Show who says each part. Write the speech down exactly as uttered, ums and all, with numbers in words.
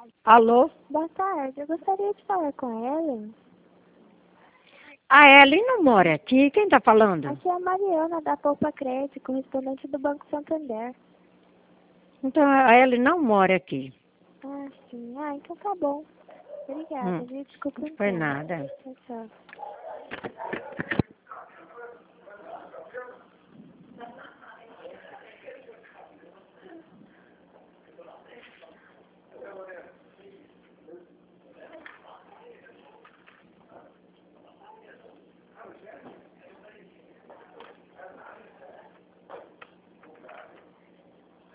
Speaker 1: Alô?
Speaker 2: Boa tarde, eu gostaria de falar com a Ellen.
Speaker 1: A Ellen não mora aqui. Quem tá falando?
Speaker 2: Aqui é a Mariana, da Poupa Crédito, correspondente do Banco Santander.
Speaker 1: Então, a Ellen não mora aqui.
Speaker 2: Ah, sim. Ah, então tá bom. Obrigada,
Speaker 1: Hum,
Speaker 2: viu? Desculpa o
Speaker 1: foi
Speaker 2: incômodo.
Speaker 1: nada.
Speaker 2: Tchau, tchau.